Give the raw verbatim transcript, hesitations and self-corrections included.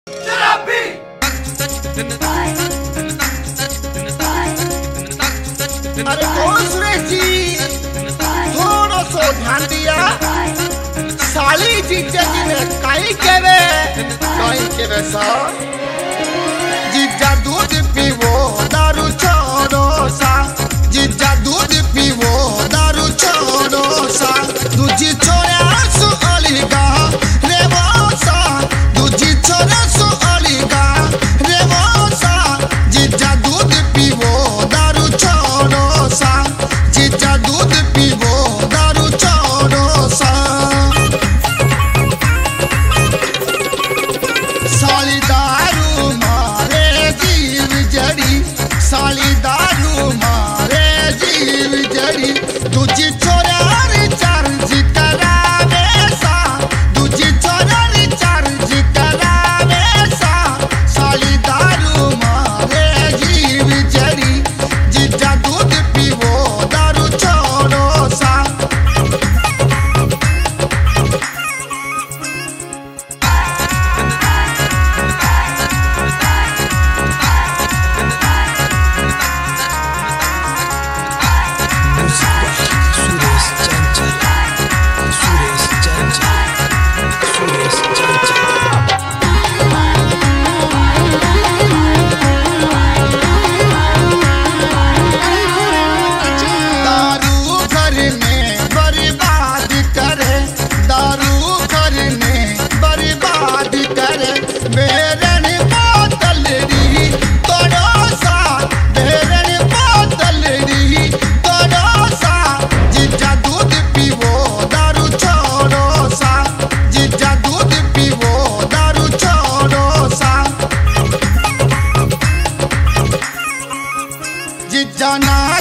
अरे कौन सुरेश जी, थोड़ा सो ध्यान दिया। साली जीजा जी ने काई केवे काई केवे सा जीजा दूध पीवो दारू छोड़ो सा, जीजा दूध पीवो दारू छोड़ो सा, दूजी छोरा सो अलीगा रेवो सा, दूजी छोरा सो अलीगा रेवो सा, जीजा दूध पीवो दारू छोड़ो सा, जीजा दूध पीवो दारू छोड़ो सा। साली दारू मारे जीव जड़ी, साली दारू मारे जीव जड़ी, दूजी छोरा रिचार्ज करावे सा, दूजी छोरा रिचार्ज करावे सा, साली दारू मारे जीव जड़ी, जीजा दूध पीवो दारू छोड़ो सा। सुरेश चंचल, सुरेश चंचल, सुरेश चंचल। दारू घर में बर्बाद करे, दारू घर में बर्बाद करे, बेरन बोतल री तोड़ो सा, बेरन बोतल री तोड़ो सा, जीजा दूध पीवो दारू छोड़ो सा, जीजा दूध पीवो दारू छोड़ो सा। जीजा ना